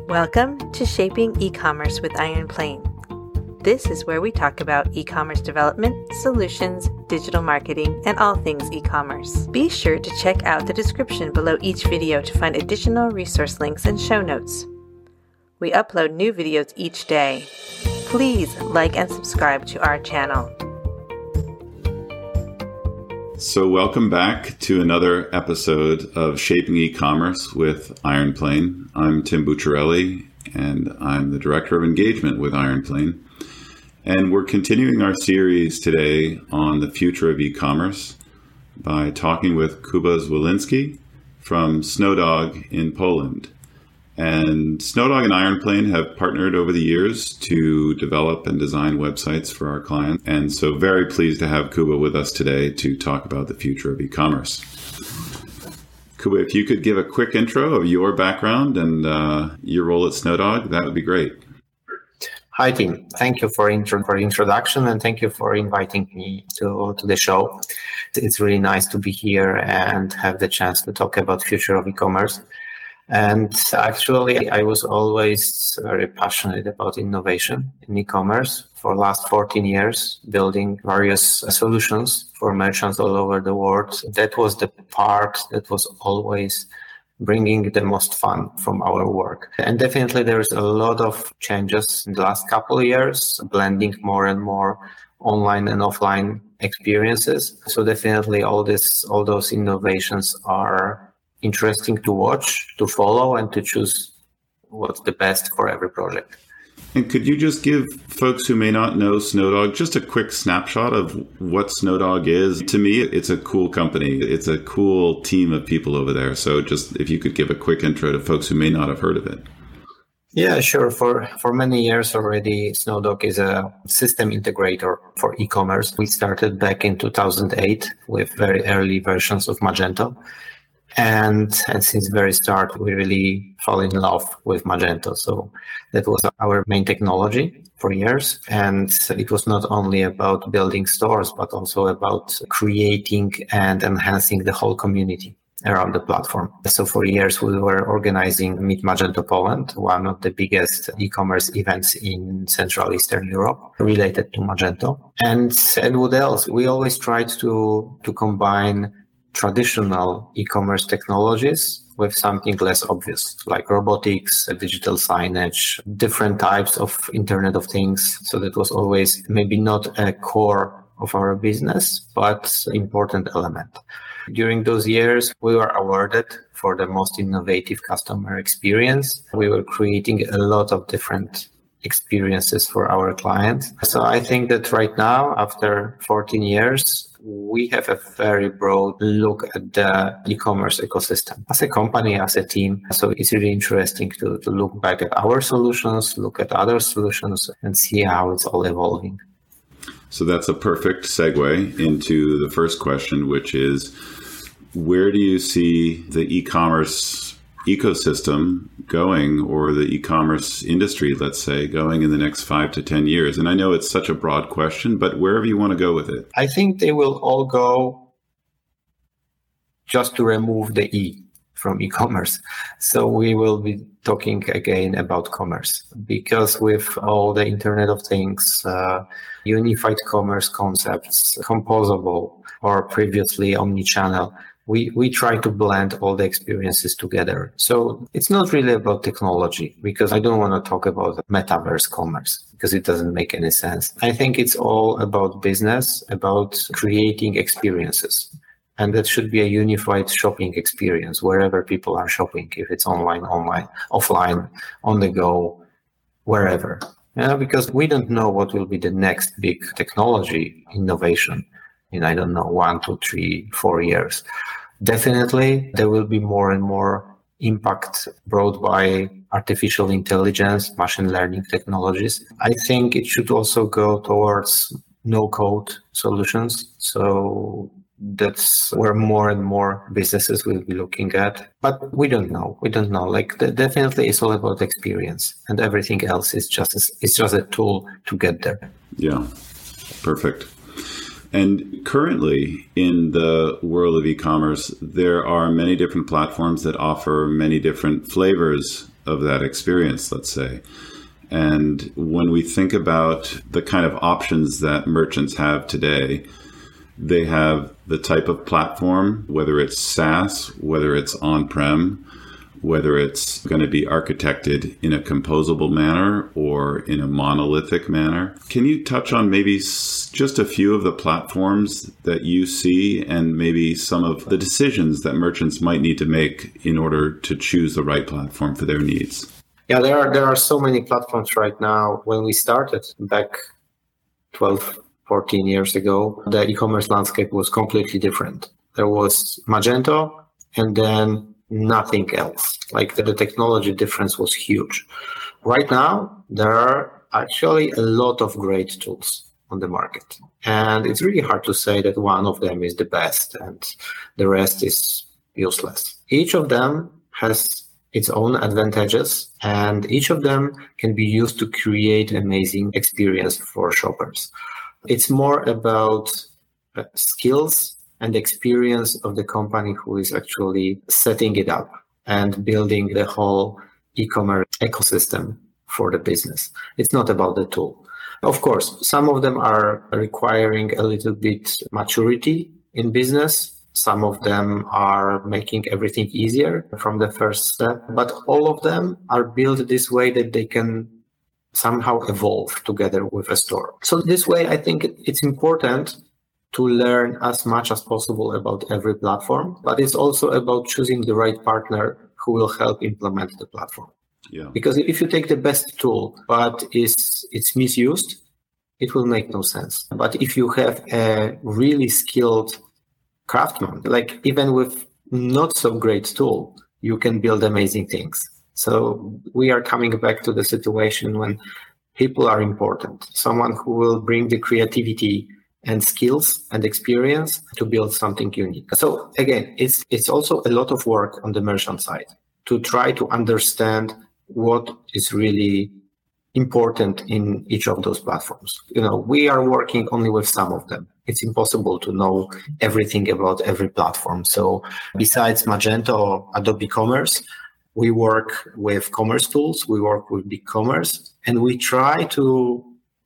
Welcome to Shaping E-Commerce with Iron Plane. This is where we talk about e-commerce development, solutions, digital marketing, and all things e-commerce. Be sure to check out the description below each video to find additional resource links and show notes. We upload new videos each day. Please like and subscribe to our channel. So welcome back to another episode of Shaping E-Commerce with Iron Plane. I'm Tim Bucciarelli, and I'm the Director of Engagement with Iron Plane. And we're continuing our series today on the future of e-commerce by talking with Kuba Zwolinski from Snowdog in Poland. And Snowdog and Iron Plane have partnered over the years to develop and design websites for our clients. And so very pleased to have Kuba with us today to talk about the future of e-commerce. Kuba, if you could give a quick intro of your background and your role at Snowdog, that would be great. Hi, Tim. Thank you for the introduction, and thank you for inviting me to the show. It's really nice to be here and have the chance to talk about future of e-commerce. And actually, I was always very passionate about innovation in e-commerce for the last 14 years, building various solutions for merchants all over the world. That was the part that was always bringing the most fun from our work. And definitely there's a lot of changes in the last couple of years, blending more and more online and offline experiences. So definitely all those innovations are interesting to watch, to follow, and to choose what's the best for every project. And could you just give folks who may not know Snowdog just a quick snapshot of what Snowdog is? To me, it's a cool company. It's a cool team of people over there. So just if you could give a quick intro to folks who may not have heard of it. Yeah, sure. For many years already, Snowdog is a system integrator for e-commerce. We started back in 2008 with very early versions of Magento. And since the very start, we really fell in love with Magento. So that was our main technology for years. And it was not only about building stores, but also about creating and enhancing the whole community around the platform. So for years, we were organizing Meet Magento Poland, one of the biggest e-commerce events in Central Eastern Europe related to Magento. And what else? We always tried to combine traditional e-commerce technologies with something less obvious, like robotics, digital signage, different types of Internet of Things. So that was always maybe not a core of our business, but important element. During those years, we were awarded for the most innovative customer experience. We were creating a lot of different experiences for our clients. So I think that right now, after 14 years, we have a very broad look at the e-commerce ecosystem as a company, as a team. So it's really interesting to look back at our solutions, look at other solutions, and see how it's all evolving. So that's a perfect segue into the first question, which is, where do you see the e-commerce ecosystem going, or the e-commerce industry, let's say, going in the next 5 to 10 years? And I know it's such a broad question, but wherever you want to go with it. I think they will all go just to remove the E from e-commerce. So we will be talking again about commerce, because with all the Internet of Things, unified commerce concepts, composable or previously omni-channel, we try to blend all the experiences together. So it's not really about technology, because I don't want to talk about metaverse commerce, because it doesn't make any sense. I think it's all about business, about creating experiences. And that should be a unified shopping experience wherever people are shopping, if it's online, offline, on the go, wherever. Because we don't know what will be the next big technology innovation in, 1, 2, 3, 4 years. Definitely, there will be more and more impact brought by artificial intelligence, machine learning technologies. I think it should also go towards no-code solutions. So that's where more and more businesses will be looking at. But we don't know. Definitely, it's all about experience, and everything else is just a tool to get there. Yeah, perfect. And currently in the world of e-commerce, there are many different platforms that offer many different flavors of that experience, let's say. And when we think about the kind of options that merchants have today, they have the type of platform, whether it's SaaS, whether it's on-prem, whether it's going to be architected in a composable manner or in a monolithic manner. Can you touch on maybe just a few of the platforms that you see and maybe some of the decisions that merchants might need to make in order to choose the right platform for their needs? Yeah, there are so many platforms right now. When we started back 12, 14 years ago, the e-commerce landscape was completely different. There was Magento and then nothing else. Like the technology difference was huge. Right now, there are actually a lot of great tools on the market. And it's really hard to say that one of them is the best and the rest is useless. Each of them has its own advantages, and each of them can be used to create amazing experience for shoppers. It's more about skills and experience of the company who is actually setting it up and building the whole e-commerce ecosystem for the business. It's not about the tool. Of course, some of them are requiring a little bit maturity in business. Some of them are making everything easier from the first step, but all of them are built this way that they can somehow evolve together with a store. So this way, I think it's important to learn as much as possible about every platform, but it's also about choosing the right partner who will help implement the platform. Yeah. Because if you take the best tool, but it's misused, it will make no sense. But if you have a really skilled craftsman, like even with not so great tool, you can build amazing things. So we are coming back to the situation when people are important. Someone who will bring the creativity and skills and experience to build something unique. So again, it's also a lot of work on the merchant side to try to understand what is really important in each of those platforms. We are working only with some of them. It's impossible to know everything about every platform. So besides Magento or Adobe Commerce, we work with commerce tools, we work with BigCommerce, and we try to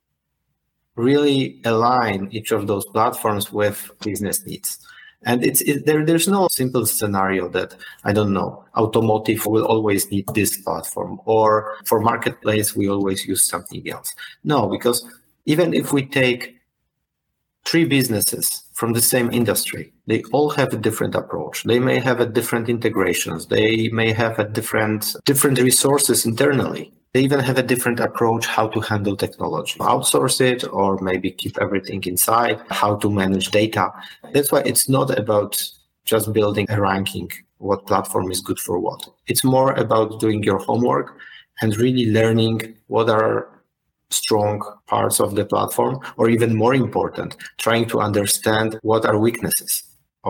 really align each of those platforms with business needs. And there's no simple scenario that, I don't know, automotive will always need this platform, or for marketplace, we always use something else. No, because even if we take 3 businesses from the same industry, they all have a different approach. They may have a different integrations. They may have a different resources internally. They even have a different approach how to handle technology, outsource it, or maybe keep everything inside, how to manage data. That's why it's not about just building a ranking, what platform is good for what. It's more about doing your homework and really learning what are strong parts of the platform, or even more important, trying to understand what are weaknesses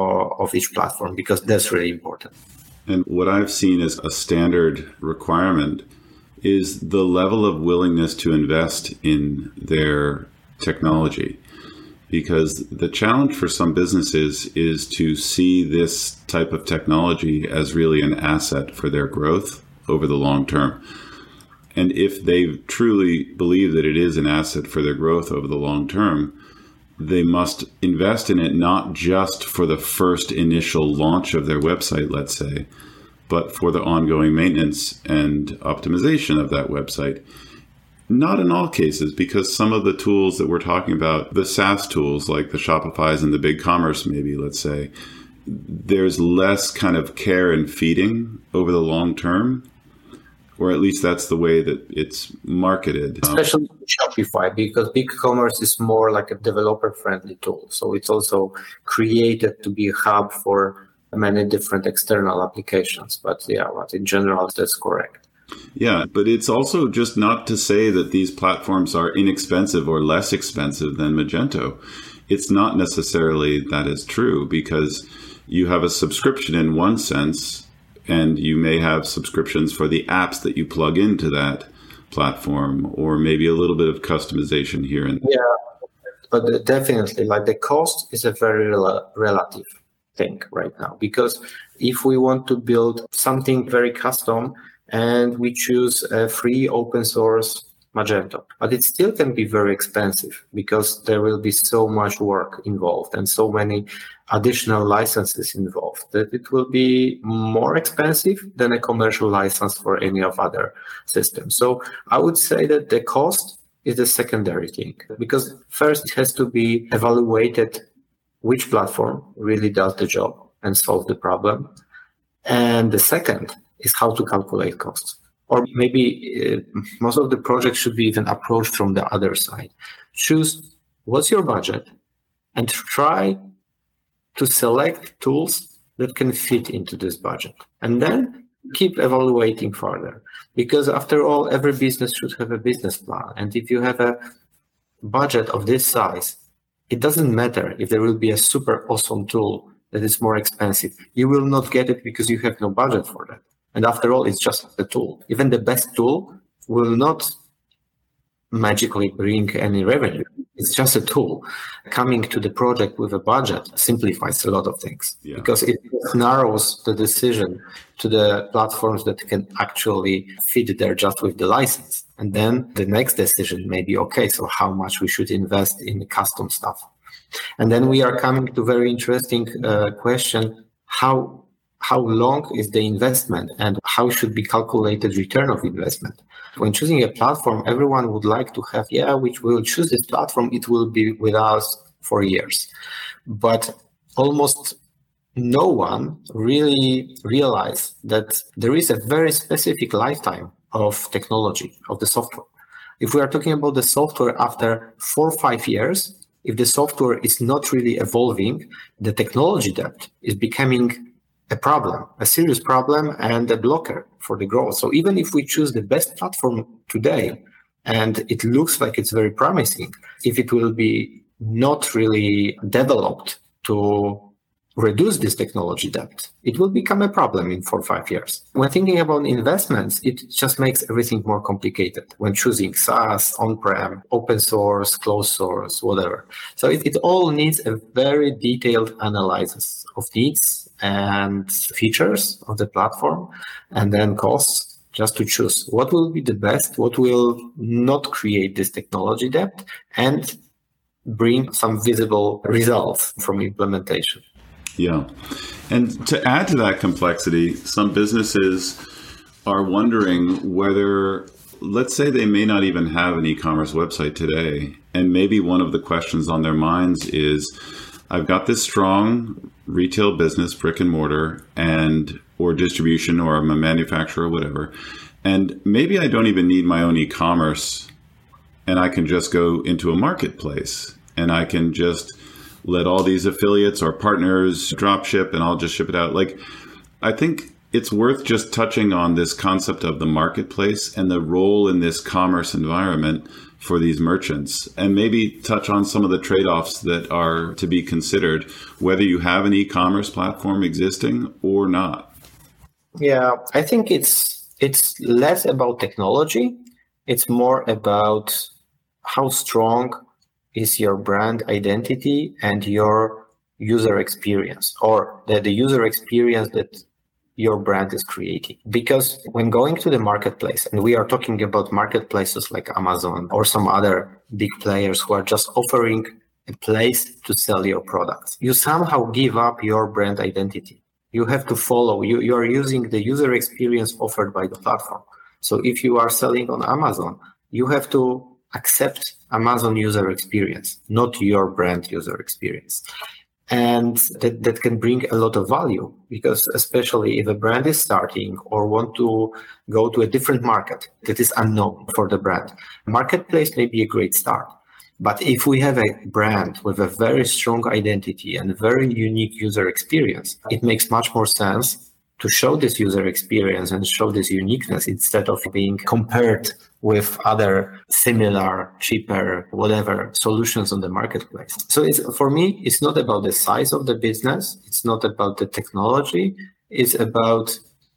of each platform, because that's really important. And what I've seen as a standard requirement is the level of willingness to invest in their technology. Because the challenge for some businesses is to see this type of technology as really an asset for their growth over the long term. And if they truly believe that it is an asset for their growth over the long term, they must invest in it not just for the first initial launch of their website, let's say, but for the ongoing maintenance and optimization of that website. Not in all cases, because some of the tools that we're talking about, the SaaS tools like the Shopify's and the BigCommerce, maybe, let's say, there's less kind of care and feeding over the long term, or at least that's the way that it's marketed. Especially Shopify, because BigCommerce is more like a developer-friendly tool. So it's also created to be a hub for many different external applications. But in general, that's correct. Yeah, but it's also just not to say that these platforms are inexpensive or less expensive than Magento. It's not necessarily that is true, because you have a subscription in one sense, and you may have subscriptions for the apps that you plug into that platform, or maybe a little bit of customization here and there. Yeah, but definitely, like the cost is a very relative thing right now, because if we want to build something very custom and we choose a free open source Magento. But it still can be very expensive because there will be so much work involved and so many additional licenses involved that it will be more expensive than a commercial license for any of other systems. So I would say that the cost is a secondary thing, because first it has to be evaluated which platform really does the job and solve the problem. And the second is how to calculate costs. Or maybe most of the projects should be even approached from the other side. Choose what's your budget and try to select tools that can fit into this budget. And then keep evaluating further. Because after all, every business should have a business plan. And if you have a budget of this size, it doesn't matter if there will be a super awesome tool that is more expensive. You will not get it because you have no budget for that. And after all, it's just a tool. Even the best tool will not magically bring any revenue. It's just a tool. Coming to the project with a budget simplifies a lot of things, because it narrows the decision to the platforms that can actually fit there just with the license. And then the next decision may be, okay, so how much we should invest in custom stuff. And then we are coming to very interesting question, how long is the investment and how should be calculated return of investment? When choosing a platform, everyone would like to have, which will choose this platform, it will be with us for years. But almost no one really realized that there is a very specific lifetime of technology, of the software. If we are talking about the software after 4 or 5 years, if the software is not really evolving, the technology debt is becoming a problem, a serious problem, and a blocker for the growth. So even if we choose the best platform today, and it looks like it's very promising, if it will be not really developed to reduce this technology debt, it will become a problem in 4 or 5 years. When thinking about investments, it just makes everything more complicated when choosing SaaS, on-prem, open source, closed source, whatever. So it all needs a very detailed analysis of needs and features of the platform, and then costs, just to choose what will be the best, what will not create this technology debt, and bring some visible results from implementation. Yeah. And to add to that complexity, some businesses are wondering whether, let's say they may not even have an e-commerce website today, and maybe one of the questions on their minds is, I've got this strong retail business, brick and mortar, or distribution, or I'm a manufacturer, or whatever, and maybe I don't even need my own e-commerce, and I can just go into a marketplace, and I can just let all these affiliates or partners drop ship and I'll just ship it out. Like, I think it's worth just touching on this concept of the marketplace and the role in this commerce environment for these merchants, and maybe touch on some of the trade-offs that are to be considered, whether you have an e-commerce platform existing or not. Yeah, I think it's less about technology. It's more about how strong is your brand identity and your user experience, or the user experience that your brand is creating. Because when going to the marketplace, and we are talking about marketplaces like Amazon or some other big players who are just offering a place to sell your products, you somehow give up your brand identity. You have to follow, you are using the user experience offered by the platform. So if you are selling on Amazon, you have to accept Amazon user experience, not your brand user experience. And that can bring a lot of value, because especially if a brand is starting or want to go to a different market that is unknown for the brand, marketplace may be a great start. But if we have a brand with a very strong identity and very unique user experience, it makes much more sense to show this user experience and show this uniqueness instead of being compared with other similar, cheaper, whatever solutions on the marketplace. So for me, it's not about the size of the business. It's not about the technology. It's about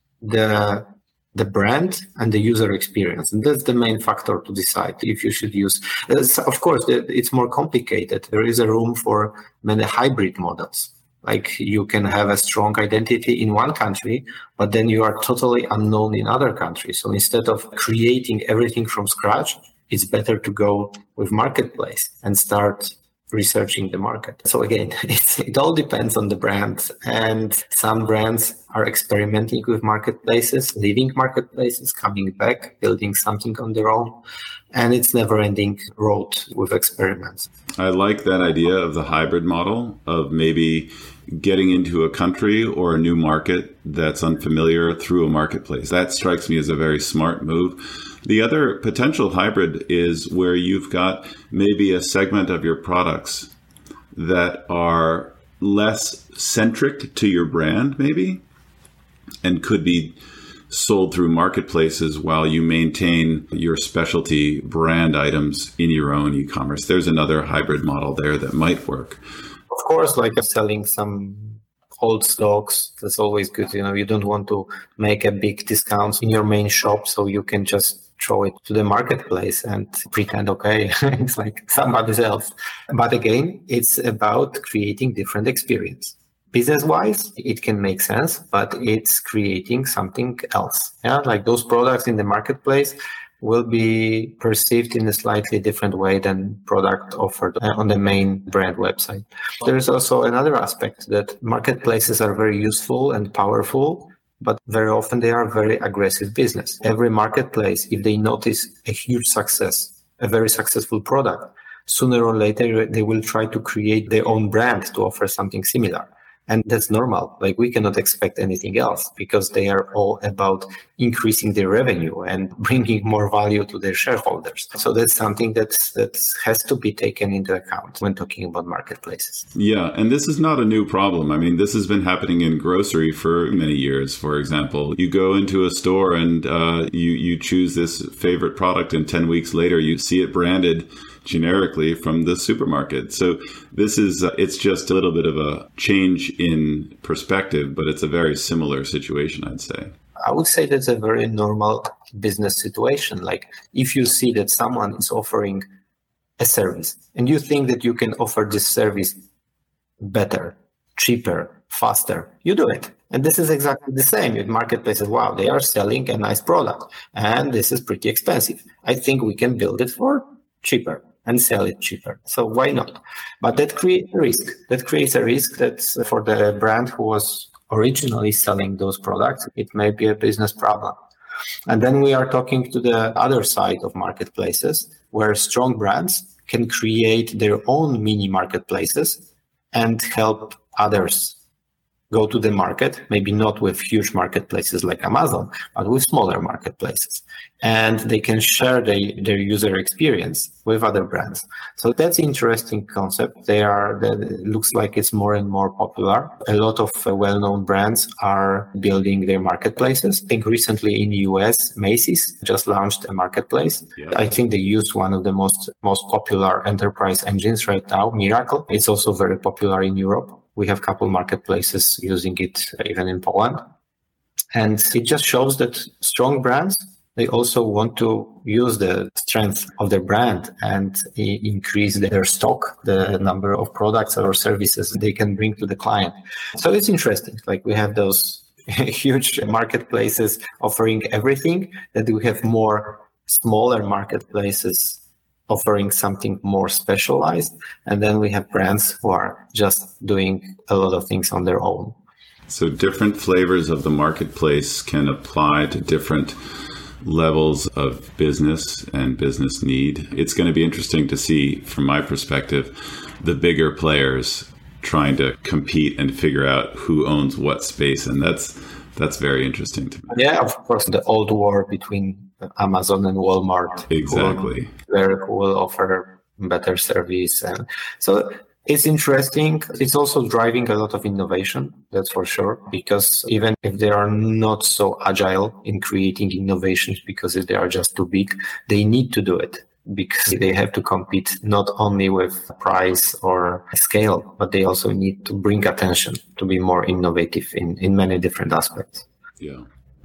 the brand and the user experience. And that's the main factor to decide if you should use. Of course, it's more complicated. There is a room for many hybrid models. Like you can have a strong identity in one country, but then you are totally unknown in other countries. So instead of creating everything from scratch, it's better to go with marketplace and start researching the market. So again, it all depends on the brand, and some brands are experimenting with marketplaces, leaving marketplaces, coming back, building something on their own, and it's never-ending road with experiments. I like that idea of the hybrid model of maybe getting into a country or a new market that's unfamiliar through a marketplace. That strikes me as a very smart move. The other potential hybrid is where you've got maybe a segment of your products that are less centric to your brand, maybe, and could be sold through marketplaces while you maintain your specialty brand items in your own e-commerce. There's another hybrid model there that might work. Of course, like selling some old stocks, that's always good. You don't want to make a big discount in your main shop, so you can just throw it to the marketplace and pretend, okay, it's like somebody else. But again, it's about creating different experience. Business-wise, it can make sense, but it's creating something else. Yeah, like those products in the marketplace will be perceived in a slightly different way than product offered on the main brand website. There's also another aspect that marketplaces are very useful and powerful, but very often they are very aggressive business. Every marketplace, if they notice a huge success, a very successful product, sooner or later they will try to create their own brand to offer something similar. And that's normal. Like we cannot expect anything else because they are all about increasing their revenue and bringing more value to their shareholders. So that's something that has to be taken into account when talking about marketplaces. Yeah, and this is not a new problem. I mean, this has been happening in grocery for many years. For example, you go into a store and you choose this favorite product, and 10 weeks later you see it branded generically from the supermarket. So this is, it's just a little bit of a change in perspective, but it's a very similar situation, I'd say. I would say that's a very normal business situation. Like if you see that someone is offering a service and you think that you can offer this service better, cheaper, faster, you do it. And this is exactly the same with marketplaces. Wow, they are selling a nice product and this is pretty expensive. I think we can build it for cheaper and sell it cheaper. So why not? But that creates a risk. That creates a risk that for the brand who was originally selling those products, it may be a business problem. And then we are talking to the other side of marketplaces, where strong brands can create their own mini marketplaces and help others go to the market, maybe not with huge marketplaces like Amazon, but with smaller marketplaces. And they can share their user experience with other brands. So that's an interesting concept. It looks like it's more and more popular. A lot of well-known brands are building their marketplaces. I think recently in the US, Macy's just launched a marketplace. Yeah. I think they use one of the most popular enterprise engines right now, Miracle. It's also very popular in Europe. We have a couple marketplaces using it even in Poland. And it just shows that strong brands, they also want to use the strength of their brand and increase their stock, the number of products or services they can bring to the client. So it's interesting. Like we have those huge marketplaces offering everything, that we have more smaller marketplaces offering something more specialized. And then we have brands who are just doing a lot of things on their own. So different flavors of the marketplace can apply to different levels of business and business need. It's going to be interesting to see, from my perspective, the bigger players trying to compete and figure out who owns what space. And that's very interesting to me. Yeah, of course, the old war between Amazon and Walmart. Exactly. Who will offer better service. And so it's interesting. It's also driving a lot of innovation, that's for sure, because even if they are not so agile in creating innovations because they are just too big, they need to do it because they have to compete not only with price or scale, but they also need to bring attention to be more innovative in many different aspects. Yeah.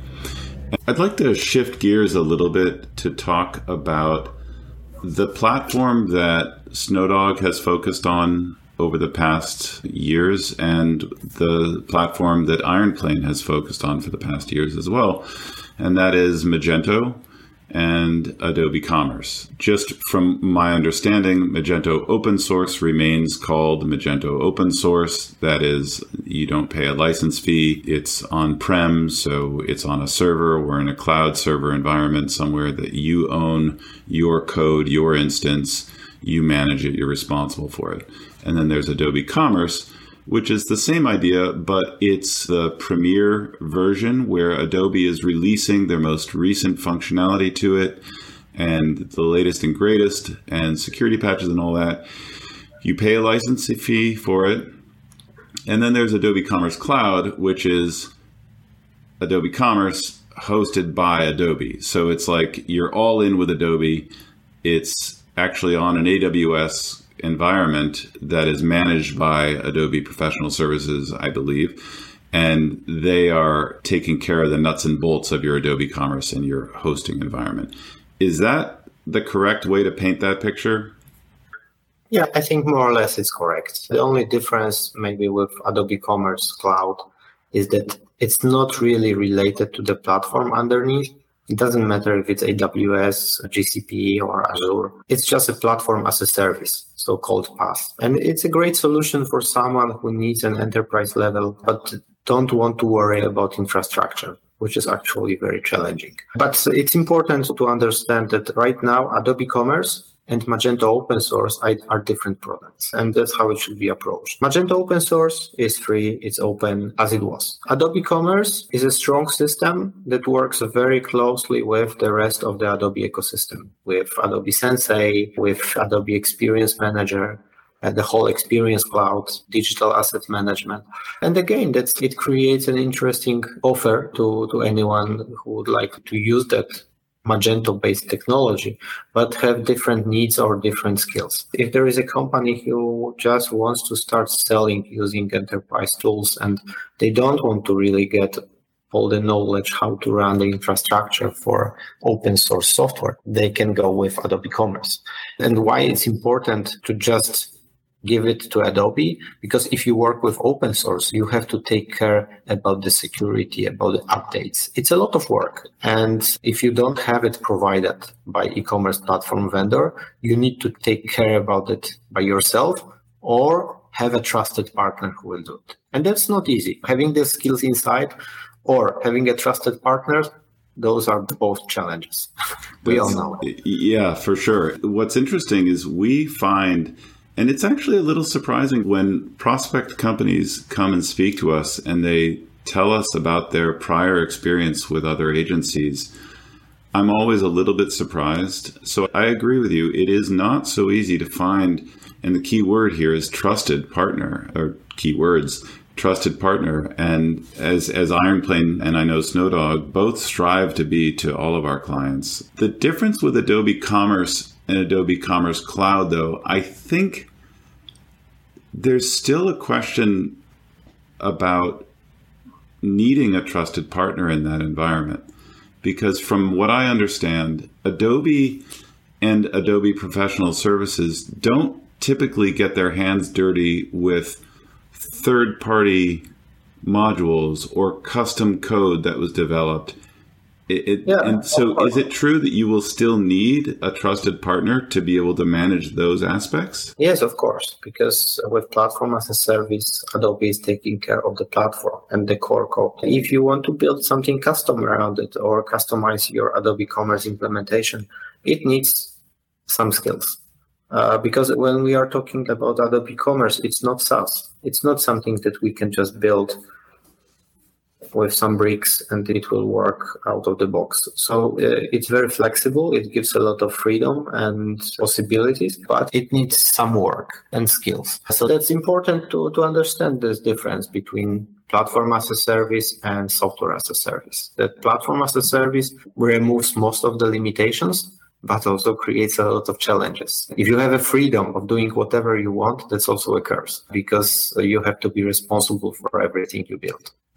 I'd like to shift gears a little bit to talk about the platform that Snowdog has focused on over the past years, and the platform that IronPlane has focused on for the past years as well, and that is Magento and Adobe Commerce. Just from my understanding, Magento Open Source remains called Magento Open Source. That is, you don't pay a license fee. It's on-prem, so it's on a server or in a cloud server environment somewhere that you own your code, your instance, you manage it, you're responsible for it. And then there's Adobe Commerce, which is the same idea, but it's the premier version where Adobe is releasing their most recent functionality to it and the latest and greatest and security patches and all that. You pay a license fee for it. And then there's Adobe Commerce Cloud, which is Adobe Commerce hosted by Adobe. So it's like you're all in with Adobe. It's actually on an AWS environment that is managed by Adobe Professional Services, I believe, and they are taking care of the nuts and bolts of your Adobe Commerce and your hosting environment. Is that the correct way to paint that picture? Yeah, I think more or less it's correct. The only difference maybe with Adobe Commerce Cloud is that it's not really related to the platform underneath. It doesn't matter if it's AWS, GCP, or Azure. It's just a platform as a service, so-called PaaS. And it's a great solution for someone who needs an enterprise level, but don't want to worry about infrastructure, which is actually very challenging. But it's important to understand that right now, Adobe Commerce and Magento Open Source are different products, and that's how it should be approached. Magento Open Source is free, it's open as it was. Adobe Commerce is a strong system that works very closely with the rest of the Adobe ecosystem, with Adobe Sensei, with Adobe Experience Manager, the whole Experience Cloud, digital asset management. And again, it creates an interesting offer to anyone who would like to use that Magento-based technology, but have different needs or different skills. If there is a company who just wants to start selling using enterprise tools and they don't want to really get all the knowledge how to run the infrastructure for open source software, they can go with Adobe Commerce. And why it's important to just give it to Adobe, because if you work with open source, you have to take care about the security, about the updates. It's a lot of work. And if you don't have it provided by e-commerce platform vendor, you need to take care about it by yourself or have a trusted partner who will do it. And that's not easy. Having the skills inside or having a trusted partner, those are both challenges. We all know it. Yeah, for sure. What's interesting is we find, and it's actually a little surprising when prospect companies come and speak to us and they tell us about their prior experience with other agencies. I'm always a little bit surprised. So I agree with you. It is not so easy to find, and the key word here is trusted partner, or keywords, trusted partner. And as IronPlane and I know Snowdog both strive to be to all of our clients. The difference with Adobe Commerce and Adobe Commerce Cloud, though, I think there's still a question about needing a trusted partner in that environment. Because from what I understand, Adobe and Adobe Professional Services don't typically get their hands dirty with third-party modules or custom code that was developed. And so is it true that you will still need a trusted partner to be able to manage those aspects? Yes, of course, because with Platform as a Service, Adobe is taking care of the platform and the core code. If you want to build something custom around it or customize your Adobe Commerce implementation, it needs some skills. Because when we are talking about Adobe Commerce, it's not SaaS. It's not something that we can just build with some bricks and it will work out of the box. So it's very flexible. It gives a lot of freedom and possibilities, but it needs some work and skills. So that's important to understand this difference between platform as a service and software as a service. That platform as a service removes most of the limitations, but also creates a lot of challenges. If you have a freedom of doing whatever you want, that's also a curse because you have to be responsible for everything you build.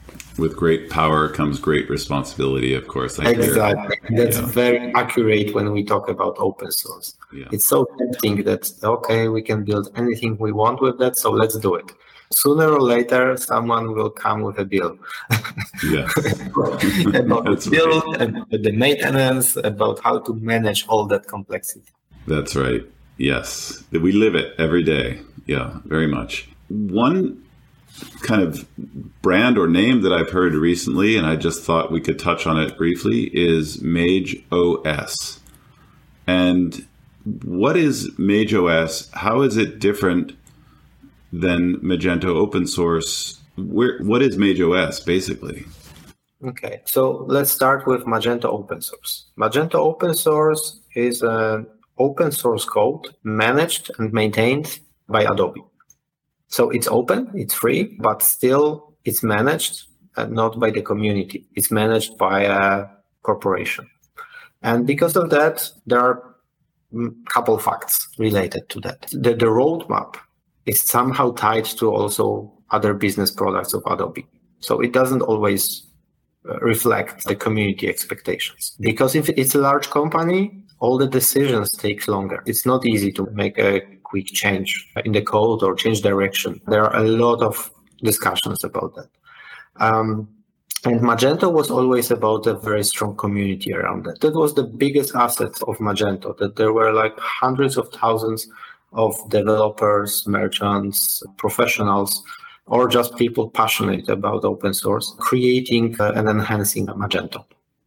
With great power comes great responsibility, of course. Exactly. That's very accurate when we talk about open source. Yeah. It's so tempting that, okay, we can build anything we want with that, so let's do it. Sooner or later, someone will come with a bill. Yeah. About the bill, about the maintenance, about how to manage all that complexity. That's right. Yes. We live it every day. Yeah, very much. One kind of brand or name that I've heard recently, and I just thought we could touch on it briefly, is Mage OS. And what is Mage OS? How is it different than Magento open source? What is Mage OS basically? Okay, so let's start with Magento open source. Magento open source is an open source code managed and maintained by Adobe. So it's open, it's free, but still it's managed not by the community. It's managed by a corporation. And because of that, there are a couple facts related to that. The roadmap is somehow tied to also other business products of Adobe. So it doesn't always reflect the community expectations. Because if it's a large company, all the decisions take longer. It's not easy to make a quick change in the code or change direction. There are a lot of discussions about that. And Magento was always about a very strong community around that. That was the biggest asset of Magento, that there were like hundreds of thousands of developers, merchants, professionals, or just people passionate about open source, creating and enhancing Magento.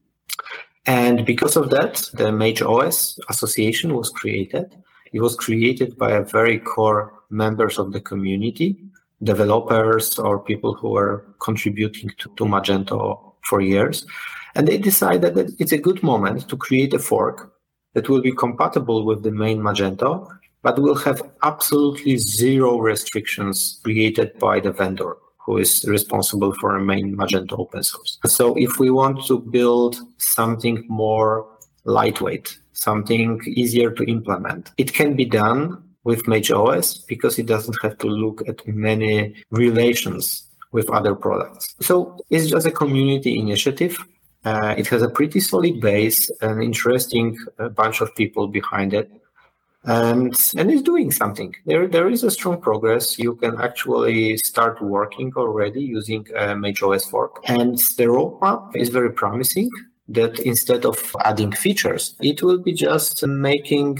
And because of that, the Mage OS Association was created. It was created by a very core members of the community, developers or people who are contributing to Magento for years. And they decided that it's a good moment to create a fork that will be compatible with the main Magento, but will have absolutely zero restrictions created by the vendor who is responsible for a main Magento open source. So if we want to build something more lightweight, something easier to implement, it can be done with Mage OS because it doesn't have to look at many relations with other products. So it's just a community initiative. It has a pretty solid base, an interesting bunch of people behind it, and it's doing something. There is a strong progress. You can actually start working already using Mage OS fork, and the roadmap is very promising. That instead of adding features, it will be just making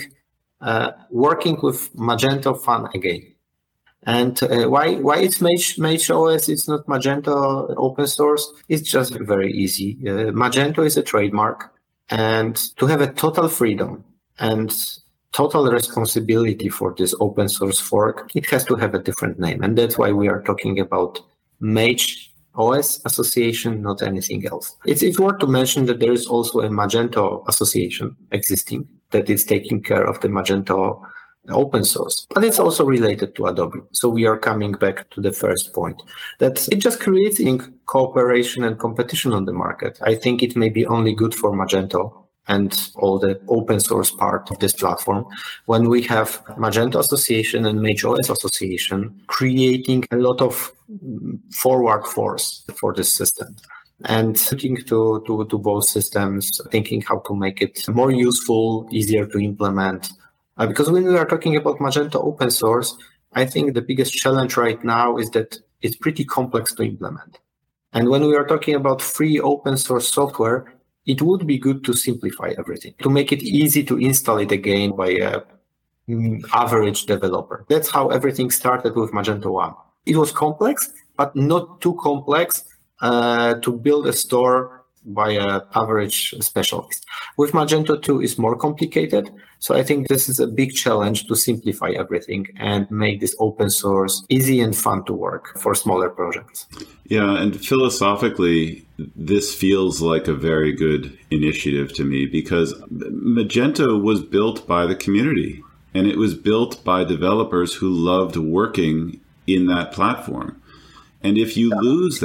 working with Magento fun again. And why it's Mage OS, it's not Magento open source? It's just very easy. Magento is a trademark, and to have a total freedom and total responsibility for this open source fork, it has to have a different name. And that's why we are talking about Mage OS Association, not anything else. It's worth to mention that there is also a Magento Association existing that is taking care of the Magento open source, but it's also related to Adobe. So we are coming back to the first point, that it just creates cooperation and competition on the market. I think it may be only good for Magento and all the open source part of this platform when we have Magento Association and Mage OS Association creating a lot of forward force for this system. And looking to both systems, thinking how to make it more useful, easier to implement. Because when we are talking about Magento open source, I think the biggest challenge right now is that it's pretty complex to implement. And when we are talking about free open source software, it would be good to simplify everything, to make it easy to install it again by an average developer. That's how everything started with Magento 1. It was complex, but not too complex to build a store by an average specialist. With Magento 2, it's more complicated. So I think this is a big challenge to simplify everything and make this open source easy and fun to work for smaller projects. Yeah, and philosophically, this feels like a very good initiative to me because Magento was built by the community and it was built by developers who loved working in that platform. And if you lose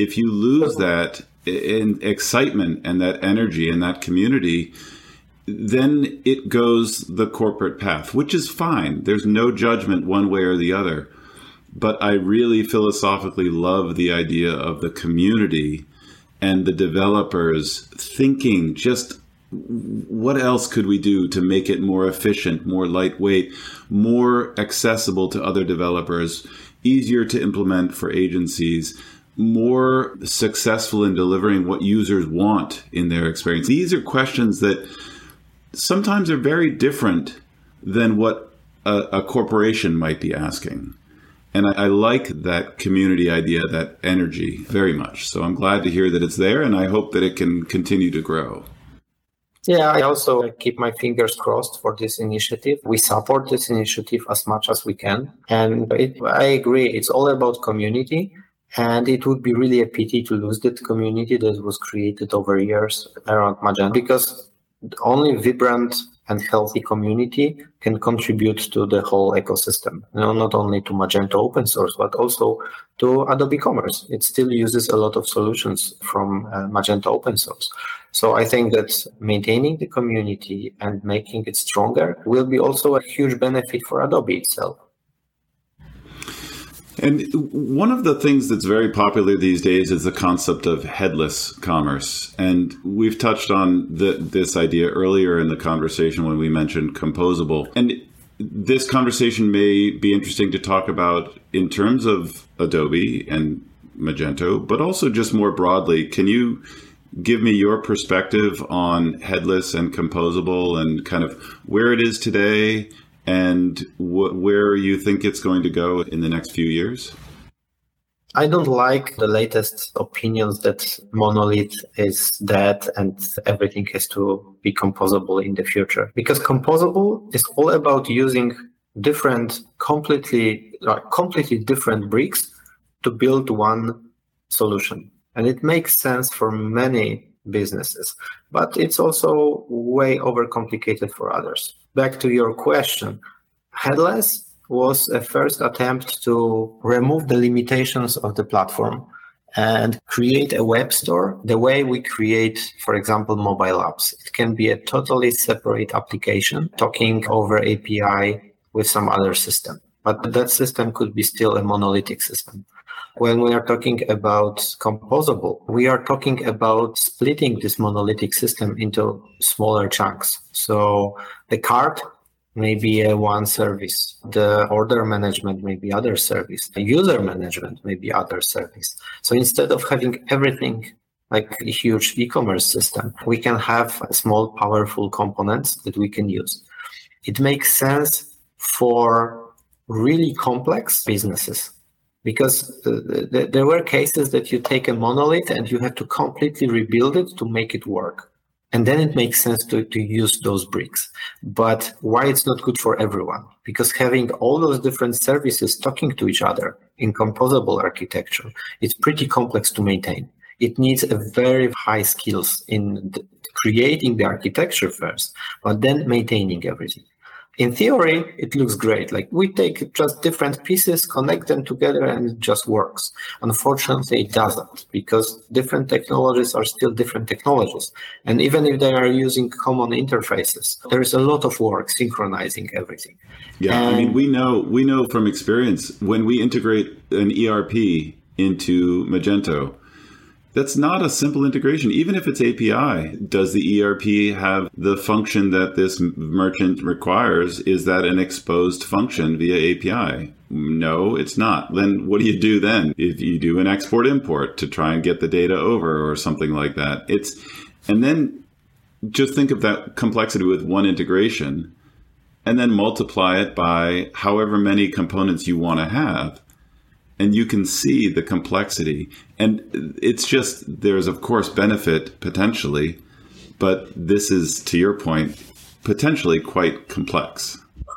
that in excitement and that energy and that community, then it goes the corporate path, which is fine. There's no judgment one way or the other. but I really philosophically love the idea of the community and the developers thinking just what else could we do to make it more efficient, more lightweight, more accessible to other developers, easier to implement for agencies, more successful in delivering what users want in their experience. These are questions that sometimes are very different than what a corporation might be asking. And I like that community idea, that energy very much. So I'm glad to hear that it's there, and I hope that it can continue to grow. Yeah, I also keep my fingers crossed for this initiative. We support this initiative as much as we can. And I agree, it's all about community. And it would be really a pity to lose that community that was created over years around Magento, because only vibrant and healthy community can contribute to the whole ecosystem. Not only to Magento open source, but also to Adobe Commerce. It still uses a lot of solutions from Magento open source. So I think that maintaining the community and making it stronger will be also a huge benefit for Adobe itself. And one of the things that's very popular these days is the concept of headless commerce. And we've touched on this idea earlier in the conversation when we mentioned composable. And this conversation may be interesting to talk about in terms of Adobe and Magento, but also just more broadly. Can you give me your perspective on headless and composable and kind of where it is today and where you think it's going to go in the next few years? I don't like the latest opinions that monolith is dead and everything has to be composable in the future. Because composable is all about using completely different bricks to build one solution. And it makes sense for many businesses, but it's also way overcomplicated for others. Back to your question, headless was a first attempt to remove the limitations of the platform and create a web store the way we create, for example, mobile apps. It can be a totally separate application talking over API with some other system, but that system could be still a monolithic system. When we are talking about composable, we are talking about splitting this monolithic system into smaller chunks. So the cart may be one service, the order management may be other service, the user management may be other service. So instead of having everything like a huge e-commerce system, we can have small, powerful components that we can use. It makes sense for really complex businesses. Because there were cases that you take a monolith and you have to completely rebuild it to make it work. And then it makes sense to use those bricks. But why it's not good for everyone? Because having all those different services talking to each other in composable architecture, it's pretty complex to maintain. It needs a very high skills in creating the architecture first, but then maintaining everything. In theory, it looks great. Like we take just different pieces, connect them together, and it just works. Unfortunately, it doesn't, because different technologies are still different technologies. And even if they are using common interfaces, there is a lot of work synchronizing everything. Yeah, I mean, we know from experience, when we integrate an ERP into Magento, that's not a simple integration. Even if it's API, does the ERP have the function that this merchant requires? Is that an exposed function via API? No, it's not. Then what do you do then? If you do an export import to try and get the data over or something like that, and then just think of that complexity with one integration and then multiply it by however many components you want to have. And you can see the complexity. And it's just, there's of course benefit potentially, but this is, to your point, potentially quite complex.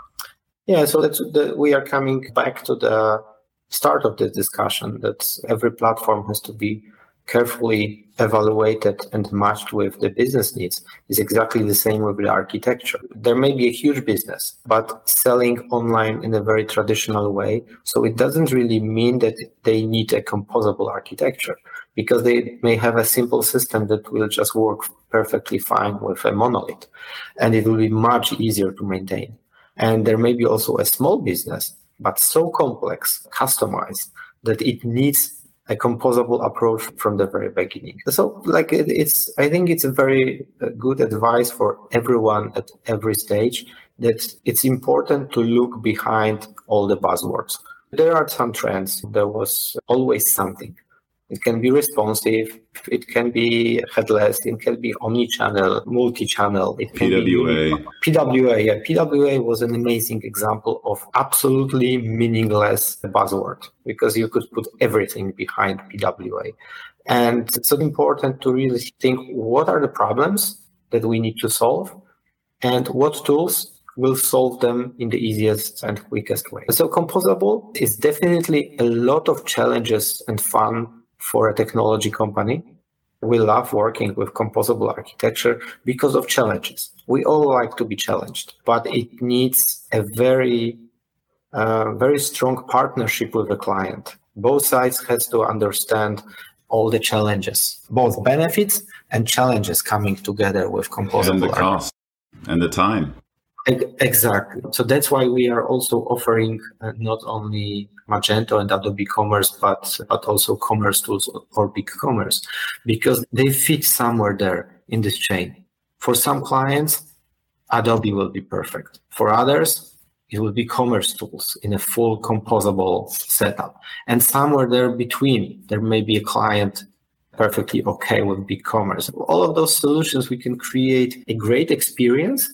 Yeah, so we are coming back to the start of this discussion, that every platform has to be carefully evaluated and matched with the business needs. Is exactly the same with the architecture. There may be a huge business, but selling online in a very traditional way. So it doesn't really mean that they need a composable architecture, because they may have a simple system that will just work perfectly fine with a monolith, and it will be much easier to maintain. And there may be also a small business but so complex, customized, that it needs a composable approach from the very beginning. So I think it's a very good advice for everyone at every stage, that it's important to look behind all the buzzwords. There are some trends. There was always something. It can be responsive. It can be headless. It can be omni-channel, multi-channel. It can PWA. PWA. Yeah, PWA was an amazing example of absolutely meaningless buzzword, because you could put everything behind PWA. And it's so important to really think, what are the problems that we need to solve, and what tools will solve them in the easiest and quickest way. So composable is definitely a lot of challenges and fun for a technology company. We love working with composable architecture because of challenges. We all like to be challenged, but it needs a very strong partnership with the client. Both sides has to understand all the challenges, both benefits and challenges coming together with composable. And the cost and the time. Exactly. So that's why we are also offering not only Magento and Adobe Commerce, but also Commerce Tools or BigCommerce, because they fit somewhere there in this chain. For some clients, Adobe will be perfect. For others, it will be Commerce Tools in a full composable setup. And somewhere there between, there may be a client perfectly okay with BigCommerce. All of those solutions, we can create a great experience.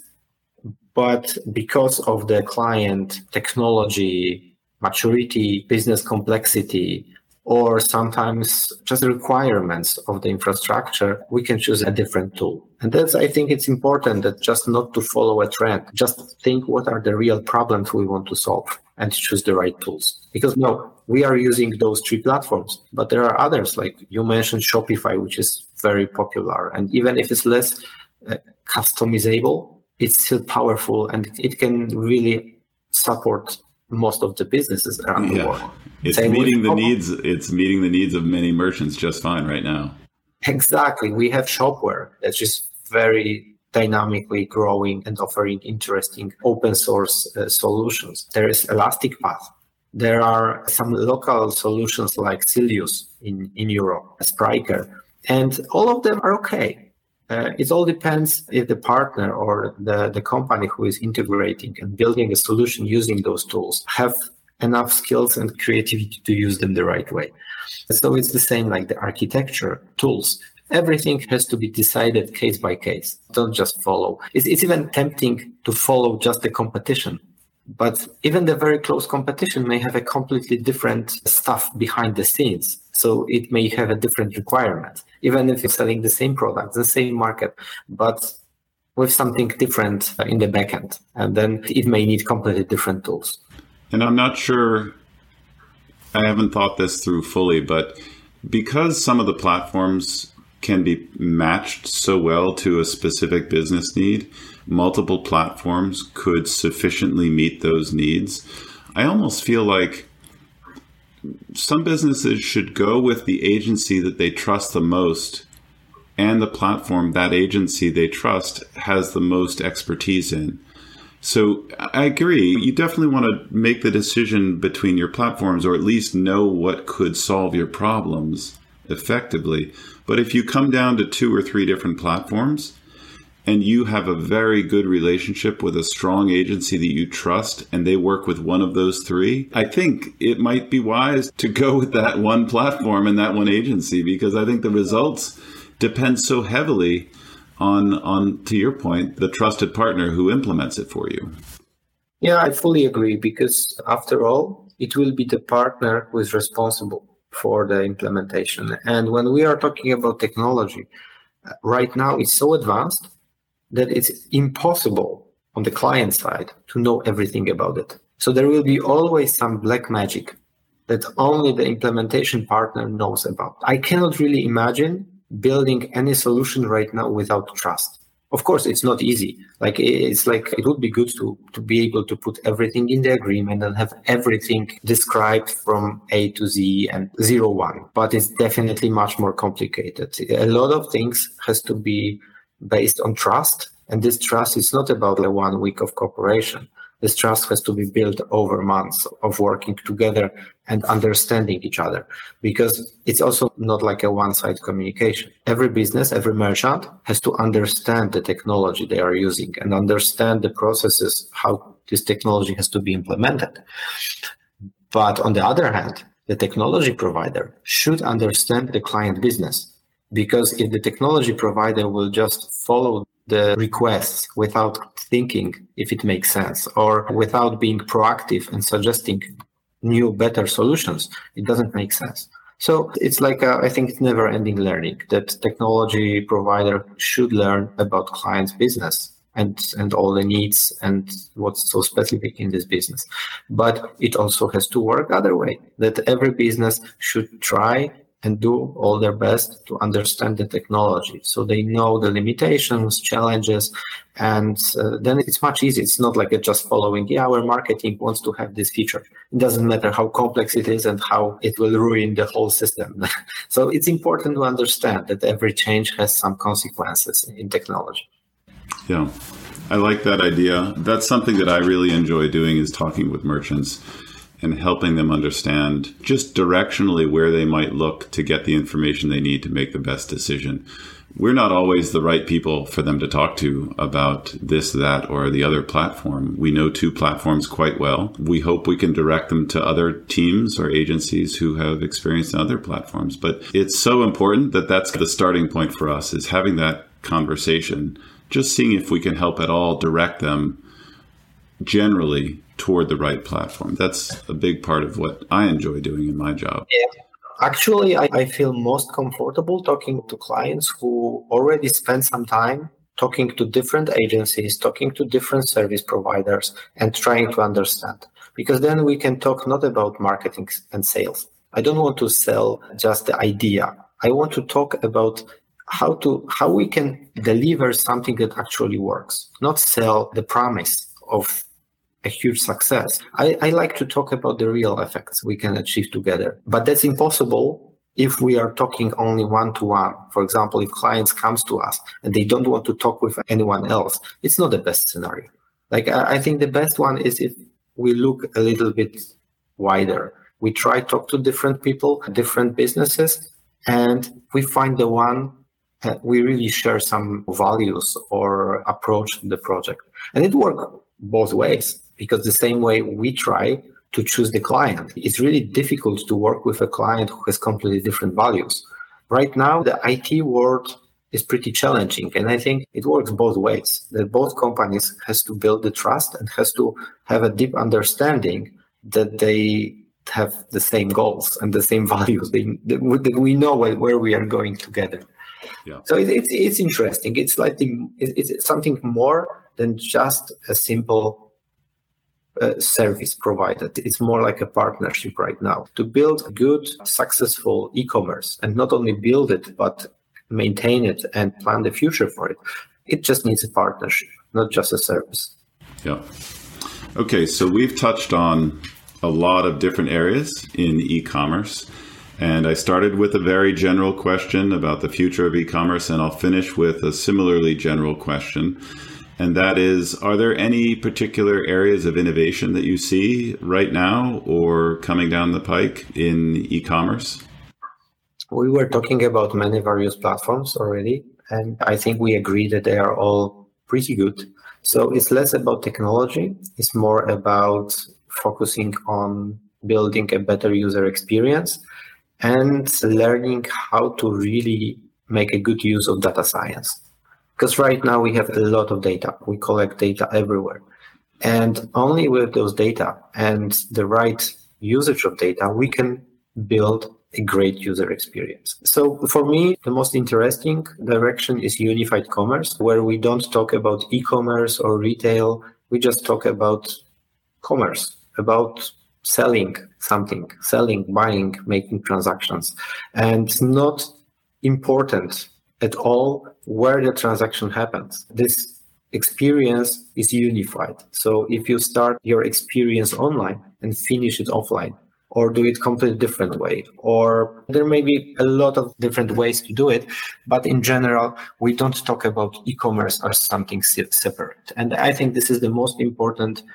But because of the client technology, maturity, business complexity, or sometimes just the requirements of the infrastructure, we can choose a different tool. And that's, I think it's important that just not to follow a trend, just think what are the real problems we want to solve and choose the right tools. Because we are using those 3 platforms, but there are others, like you mentioned Shopify, which is very popular. And even if it's less customizable, it's still powerful, and it can really support most of the businesses around the world. It's meeting the needs. It's meeting the needs of many merchants just fine right now. Exactly. We have Shopware that's just very dynamically growing and offering interesting open source solutions. There is ElasticPath. There are some local solutions like Cilius in Europe, Spryker, and all of them are okay. It all depends if the partner or the company who is integrating and building a solution using those tools have enough skills and creativity to use them the right way. So it's the same like the architecture tools. Everything has to be decided case by case. Don't just follow. It's even tempting to follow just the competition. But even the very close competition may have a completely different stuff behind the scenes. So it may have a different requirement, even if you're selling the same product, the same market, but with something different in the backend. And then it may need completely different tools. And I'm not sure, I haven't thought this through fully, but because some of the platforms can be matched so well to a specific business need, multiple platforms could sufficiently meet those needs. I almost feel like some businesses should go with the agency that they trust the most and the platform that agency they trust has the most expertise in. So I agree. You definitely want to make the decision between your platforms, or at least know what could solve your problems effectively. But if you come down to 2 or 3 different platforms and you have a very good relationship with a strong agency that you trust and they work with one of those 3, I think it might be wise to go with that one platform and that one agency, because I think the results depend so heavily on, to your point, the trusted partner who implements it for you. Yeah, I fully agree, because after all, it will be the partner who is responsible for the implementation. And when we are talking about technology, right now it's so advanced that it's impossible on the client side to know everything about it. So there will be always some black magic that only the implementation partner knows about. I cannot really imagine building any solution right now without trust. Of course, it's not easy. It would be good to be able to put everything in the agreement and have everything described from A to Z and 0-1. But it's definitely much more complicated. A lot of things has to be based on trust. And this trust is not about 1 week of cooperation. This trust has to be built over months of working together and understanding each other, because it's also not like a one-side communication. Every business, every merchant has to understand the technology they are using and understand the processes, how this technology has to be implemented. But on the other hand, the technology provider should understand the client business, because if the technology provider will just follow the requests without thinking if it makes sense or without being proactive and suggesting new, better solutions, it doesn't make sense. So it's like, I think it's never-ending learning that technology provider should learn about client's business and all the needs and what's so specific in this business. But it also has to work other way, that every business should try and do all their best to understand the technology, so they know the limitations, challenges, and then it's much easier. It's not like just following, our marketing wants to have this feature. It doesn't matter how complex it is and how it will ruin the whole system. So it's important to understand that every change has some consequences in technology. Yeah, I like that idea. That's something that I really enjoy doing, is talking with merchants and helping them understand just directionally where they might look to get the information they need to make the best decision. We're not always the right people for them to talk to about this, that, or the other platform. We know two platforms quite well. We hope we can direct them to other teams or agencies who have experience in other platforms. But it's so important that that's the starting point for us, is having that conversation, just seeing if we can help at all direct them generally toward the right platform. That's a big part of what I enjoy doing in my job. Yeah. Actually, I feel most comfortable talking to clients who already spent some time talking to different agencies, talking to different service providers, and trying to understand. Because then we can talk not about marketing and sales. I don't want to sell just the idea. I want to talk about how we can deliver something that actually works, not sell the promise of a huge success. I like to talk about the real effects we can achieve together. But that's impossible if we are talking only one-to-one. For example, if clients comes to us and they don't want to talk with anyone else, it's not the best scenario. Like, I think the best one is if we look a little bit wider. We try to talk to different people, different businesses, and we find the one we really share some values or approach to the project. And it works both ways, because the same way we try to choose the client, it's really difficult to work with a client who has completely different values. Right now, the IT world is pretty challenging, and I think it works both ways, that both companies has to build the trust and has to have a deep understanding that they have the same goals and the same values, that we know where we are going together. Yeah. So it's interesting. It's like it's something more than just a simple service provided. It's more like a partnership right now to build good, successful e-commerce, and not only build it, but maintain it and plan the future for it. It just needs a partnership, not just a service. Yeah. Okay, so we've touched on a lot of different areas in e-commerce. And I started with a very general question about the future of e-commerce, and I'll finish with a similarly general question. And that is, are there any particular areas of innovation that you see right now or coming down the pike in e-commerce? We were talking about many various platforms already, and I think we agree that they are all pretty good. So it's less about technology. It's more about focusing on building a better user experience and learning how to really make a good use of data science. Because right now we have a lot of data. We collect data everywhere. And only with those data and the right usage of data, we can build a great user experience. So for me, the most interesting direction is unified commerce, where we don't talk about e-commerce or retail. We just talk about commerce, about selling something, buying, making transactions. And it's not important at all where the transaction happens. This experience is unified. So if you start your experience online and finish it offline, or do it completely different way, or there may be a lot of different ways to do it, but in general, we don't talk about e-commerce as something separate. And I think this is the most important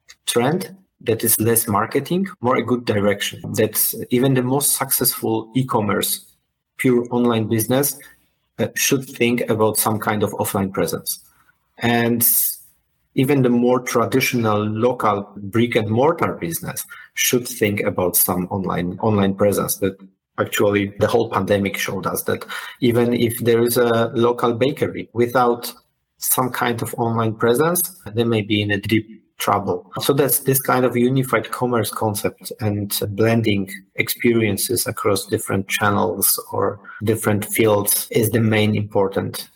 trend that is less marketing, more a good direction. That's even the most successful e-commerce, pure online business should think about some kind of offline presence. And even the more traditional local brick and mortar business should think about some online presence. That actually the whole pandemic showed us that even if there is a local bakery without some kind of online presence, they may be in a deep trouble. So that's this kind of unified commerce concept and blending experiences across different channels or different fields is the main important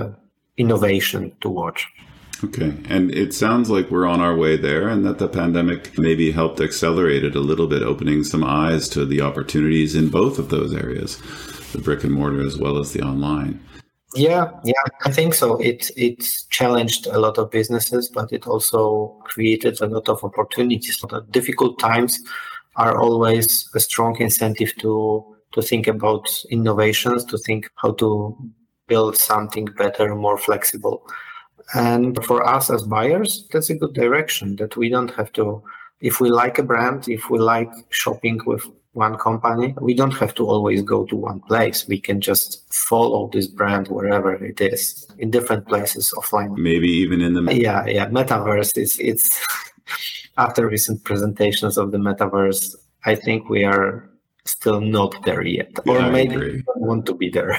innovation to watch. Okay. And it sounds like we're on our way there and that the pandemic maybe helped accelerate it a little bit, opening some eyes to the opportunities in both of those areas, the brick and mortar as well as the online. Yeah, I think so. It challenged a lot of businesses, but it also created a lot of opportunities. The difficult times are always a strong incentive to think about innovations, to think how to build something better, more flexible. And for us as buyers, that's a good direction that we don't have to, if we like a brand, if we like shopping with one company, we don't have to always go to one place. We can just follow this brand wherever it is, in different places offline. Maybe even in the... Yeah. Metaverse it's after recent presentations of the metaverse, I think we are still not there yet. Or maybe we don't want to be there.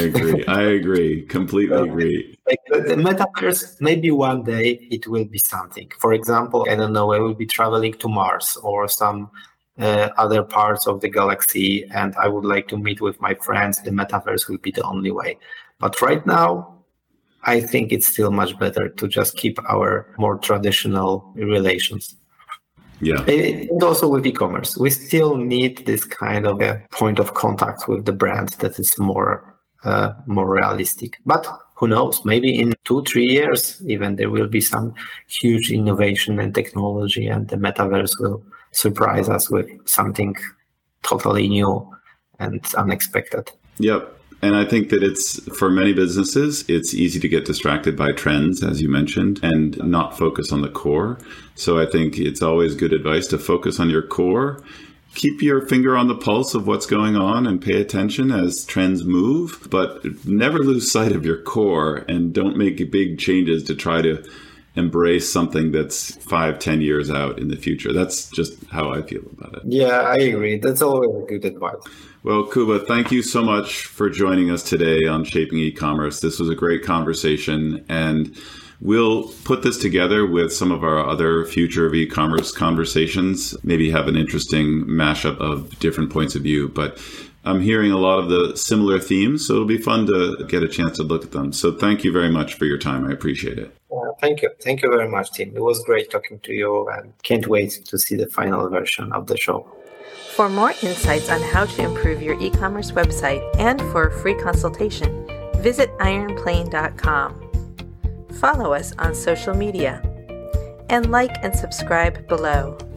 I agree. Completely agree. Like the metaverse, maybe one day it will be something. For example, I don't know, I will be traveling to Mars or some other parts of the galaxy, and I would like to meet with my friends. The metaverse will be the only way. But right now, I think it's still much better to just keep our more traditional relations. Yeah. And also with e-commerce, we still need this kind of a point of contact with the brand that is more realistic. But who knows? Maybe in 2-3 years, even there will be some huge innovation and technology, and the metaverse will surprise us with something totally new and unexpected. Yep. And I think that it's, for many businesses, it's easy to get distracted by trends, as you mentioned, and not focus on the core. So I think it's always good advice to focus on your core, keep your finger on the pulse of what's going on and pay attention as trends move, but never lose sight of your core and don't make big changes to try to embrace something that's 5-10 years out in the future. That's just how I feel about it. Yeah, I agree. That's always good advice. Well, Kuba, thank you so much for joining us today on Shaping E-Commerce. This was a great conversation, and we'll put this together with some of our other future of e-commerce conversations, maybe have an interesting mashup of different points of view. But I'm hearing a lot of the similar themes, so it'll be fun to get a chance to look at them. So thank you very much for your time. I appreciate it. Thank you. Thank you very much, Tim. It was great talking to you, and can't wait to see the final version of the show. For more insights on how to improve your e-commerce website and for a free consultation, visit ironplane.com. Follow us on social media and like and subscribe below.